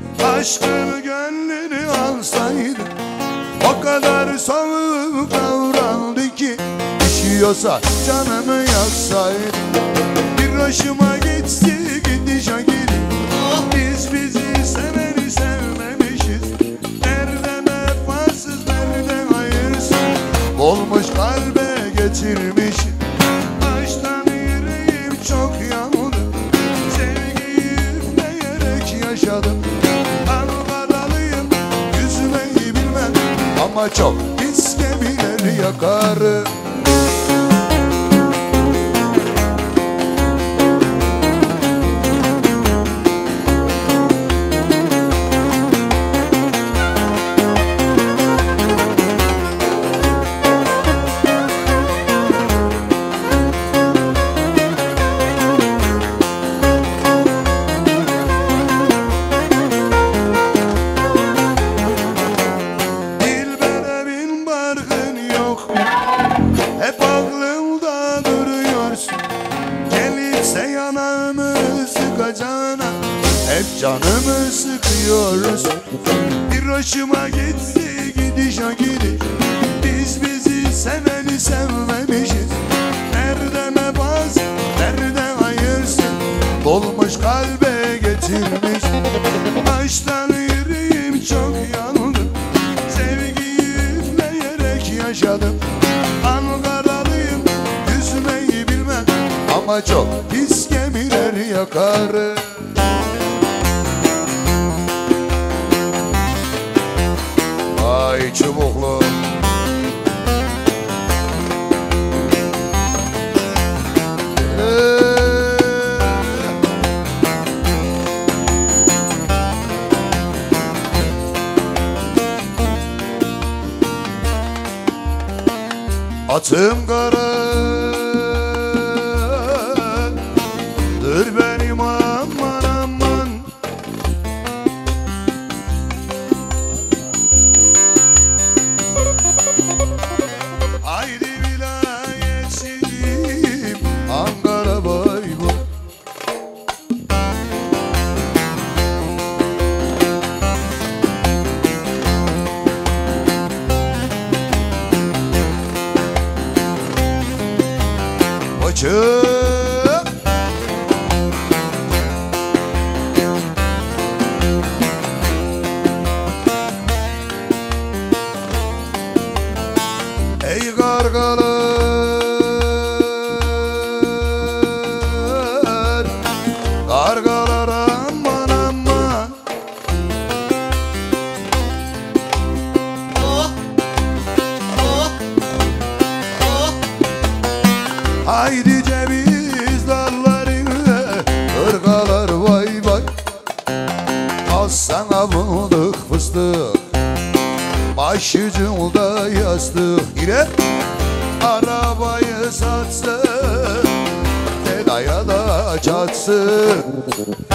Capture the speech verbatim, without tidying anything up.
Aşkın gönlünü alsaydı, o kadar soğuk davrandı ki, üşüyorsa canımı yaksaydı. Bir hoşuma gitsi gidişe gidip, biz bizi seveni sevmemişiz. Nereden vefasız, nereden hayırsız, olmuş kalbe getirmişim. Baştan yüreğim çok yandı, sevgiyi üfleyerek yaşadım. Ankaralıyım, yüzmeyi bilmem, ama çok pis gemileri yakarım. Hep aklımda duruyorsun, gelirse yanağımı sıkacağına, hep canımı sıkıyorsun. Bir hoşuma gitsi gidişe gidiş, biz bizi seveni sevmemişiz. Nereden vefasız, nereden hayırsız, dolmuş kalbe getirmiş. Baştan yüreğim çok yandı, sevgiyi üfleyerek yaşadım. Ankaralıyım, yüzmeyi bilmem, ama çok pis gemileri yakarım. Vay çubuklu. Atım karadır benim, aman aman. Haydi vilayetçiyim, Ankara boy boy. Koçum, ey kargalar, kargalar aman aman. Oh, oh, oh. Haydi ceviz dallarına, ırgalar vay vay. Al sana bulduk fıstık, başucunda yastık. Yine arabayı satsın, Feda'ya da çatsın.